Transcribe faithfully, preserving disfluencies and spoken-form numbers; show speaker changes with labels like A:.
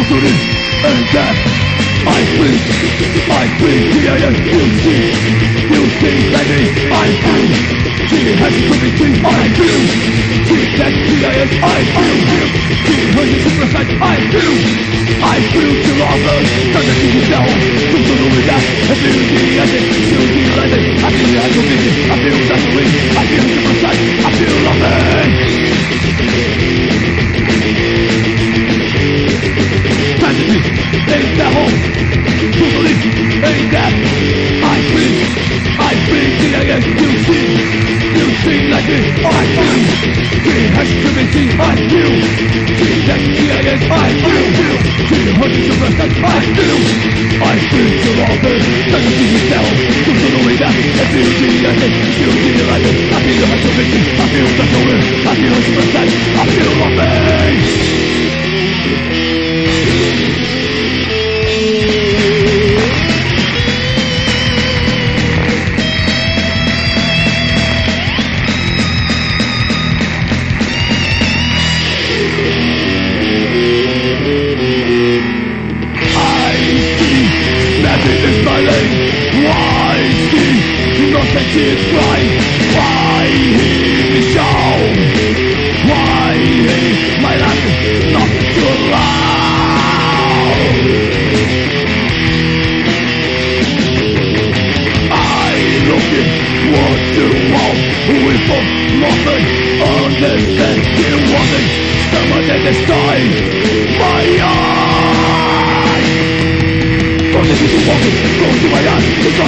A: Totally and death. I bleed, I bleed, T I N, you see, you see, baby, I bleed. She has to be seen, I bleed. She said T I N, I bleed. She heard the super side, I bleed. I bleed to lovers, turn the T V down. To totally death, I feel the ending, feel the ending. I feel the agony, I feel the swing, I feel the super side, I feel loving. Tragedy, ain't that home? Totally, ain't that? I bleed, I bleed, T I N, you see, you see like me, I bleed. She has to be seen, I feel. She said T I N, I feel. She heard the super side, I feel. I bleed to lovers, turn the T V down. To totally death, I feel the ending, feel the ending. I feel the heart of it, I feel the soul, I feel the super side, I feel loving. She is crying, why he is shown? Why he, my life is not too loud? I look at what you want, we both nothing, understand you wanting, someone in the sky, my eyes. From the city walking, go to my eyes,